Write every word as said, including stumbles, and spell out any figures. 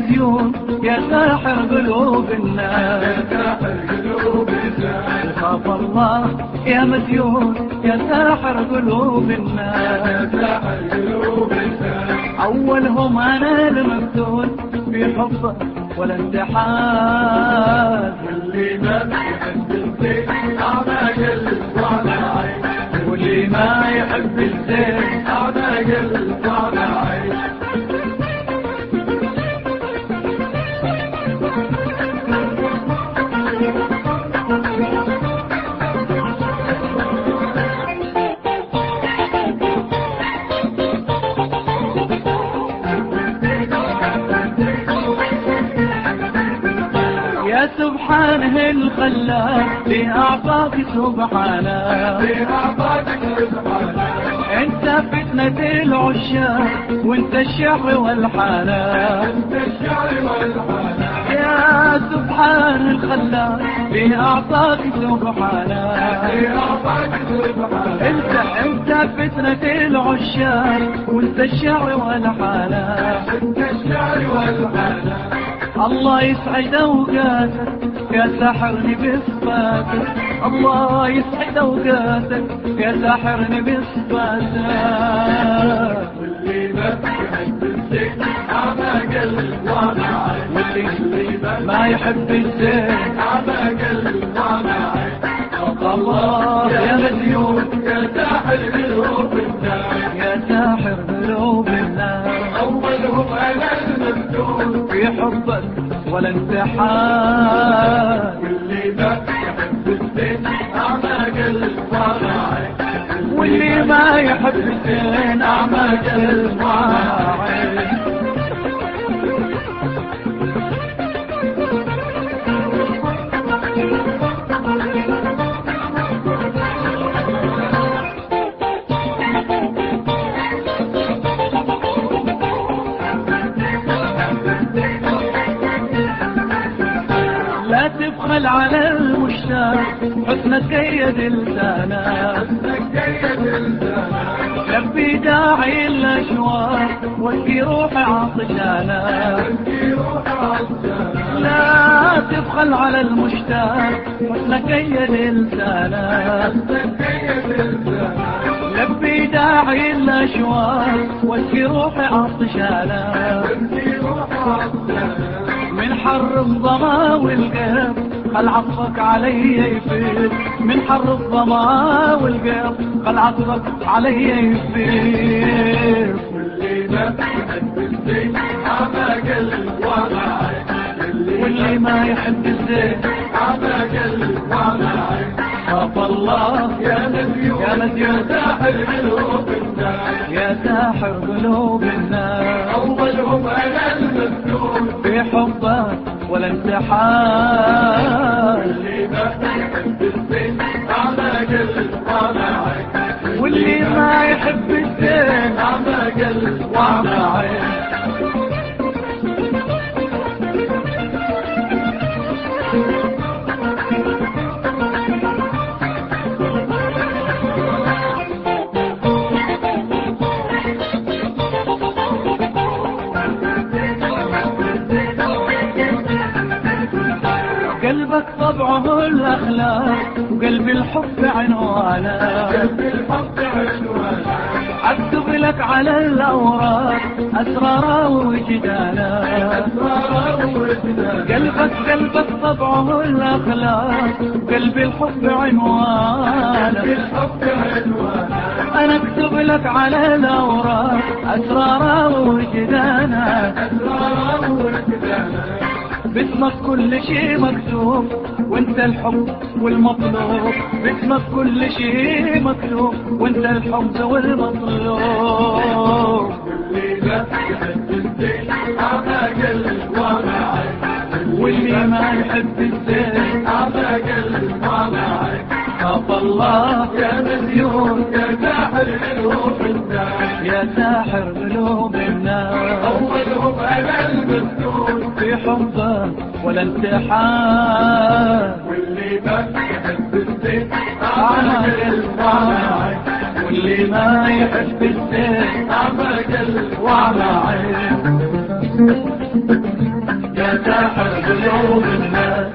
مديون يا ساحر قلوب الناس. خاف الله يا مديون يا ساحر قلوب الناس. أولهم أنا المفتون في حبه ولا انتحال. واللي ما يحب الزين أعمى قلب وعلى عين. واللي ما يحب الزين أعمى قلب وعلى عين. يا سبحانه الخلاق لأعطاك سبحانه. انت فتنة العشاق وانت الشعر والحنان. يا سبحان الخلاق لأعطاك سبحانه. انت انت فتنة العشاق وانت الشعر والحنان. الله يسعد اوقاتك يا ساحرني بصفاتك. الله يسعد اوقاتك يا ساحرني بصفاتك. واللي ما يحب الزين أعمى قلب وعلى عين. واللي ما يحب الزين أعمى قلب وعلى عين. الله يا مديون يا ساحر قلوب الناس. يا ساحر قلوب الناس. أولهم أنا المفتون في حبك ولا انتحال. واللي ما يحب الزين أعمى قلب وعلى عين. واللي ما يحب الزين أعمى قلب وعلى عين. لا تبخل على المشتاق حسنك قيد لسانك. لبي داعي الاشواق واسقي روحي عطشانك. لا تبخل على المشتاق حسنك قيد لسانك. لبي داعي الاشواق واسقي روحي عطشانك. من حر الظما والقلب خل عطفك علي يفيد. من حر الظما والقلب خل عطفك علي يفيد. واللي ما يحب الزين أعمى قلب وعلى عين. واللي ما يحب الزين أعمى قلب وعلى عين. خاف الله يا مديون يا مديون ساحر قلوب الناس. يا ساحر قلوب الناس. أولهم أنا المفتون في حبك ولا انتحال. واللي ما يحب الزين أعمى قلب وعلى عين. واللي ما يحب الزين أعمى قلب وعلى عين. قلبك طبعه الأخلاق وقلب الحب عنوانه. قلب الحب عنوانه. أكتب لك على الأوراق أسراره وجدانه. قلبك قلبك طبعه الأخلاق وقلب الحب عنوانه. أنا أكتب لك على الأوراق أسراره وجدانه. باسمك كل شيء مكتوب وانت الحب والمطلوب. باسمك كل شيء مكتوب وانت الحب والمطلوب. واللي ما يحب الزين أعمى قلب وعلى عين. واللي ما يحب الزين أعمى قلب وعلى عين. خاف الله يا مديون يا ساحر قلوب الناس. يا ساحر قلوب الناس. أولهم أنا المفتون في حبك ولا انتحال. واللي ما يحب الزين أعمى أعمى قلب قلب وعلى وعلى عين. عين. واللي ما يحب الزين أعمى قلب وعلى وعلى عين. يا ساحر قلوب الناس.